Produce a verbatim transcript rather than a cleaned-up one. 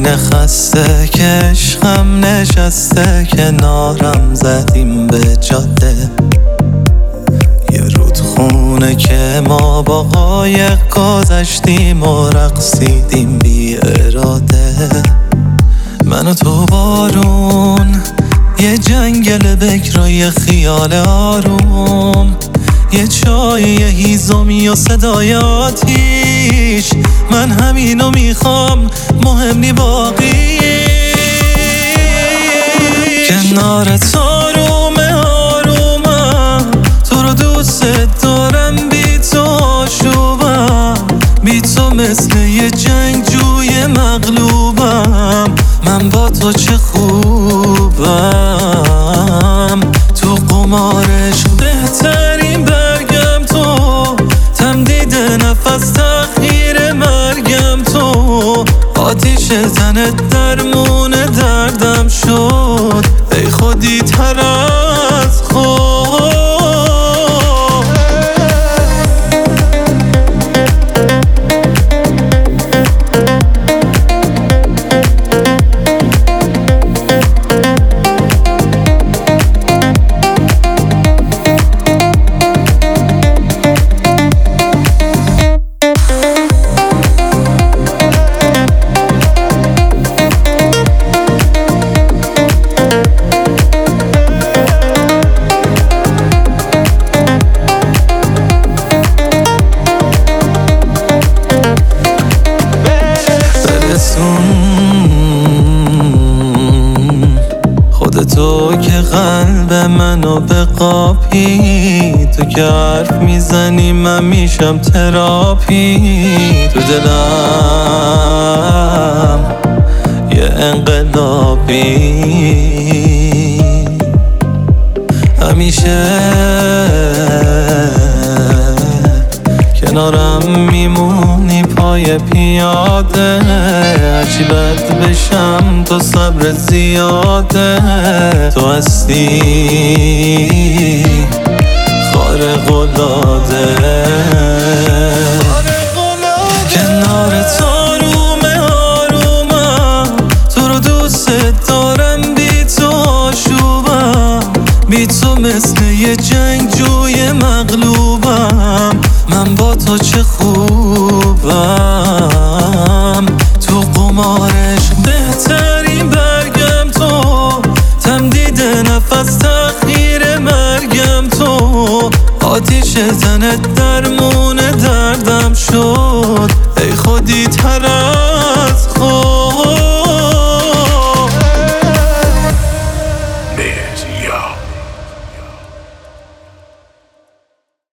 سینه خسته که عشقم نشسته کنارم زدیم به جاده یه رودخونه که ما با قایق گذشتیم و رقصیدیم بی اراده من و تو بارون یه جنگل بکرای خیال آروم یه چای یه هیزمی و صدای آتیش من همینو میخوام مهم نی باقی کنارت آرومه آرومم تو رو دوست دارم بی تو آشوبم بی تو مثل یه جنگجوی مغلوبم من با تو چه خوبم تو قمارش بهترین برگم تو تمدید نفس تأخیر مرگم تو آتیش تنت درمون دردم شد ای خودی تر از خود خودتو که قلب منو به قاپی تو که حرف میزنی من میشم تراپی تو دلم یه انقلابی همیشه کنارم میمونی پای پیاده هرچی بد بشم تو صبر زیاده تو هستی خارق‌العاده کنارت آرومه آرومم تو رو دوست دارم بی تو آشوبم بی تو مثل یه جنگجوی مغلوبم من با تو چه خوبم تو قمارش بهترین برگم تو تمدید نفس تأخیر مرگم تو آتیش تنت درمون دردم شد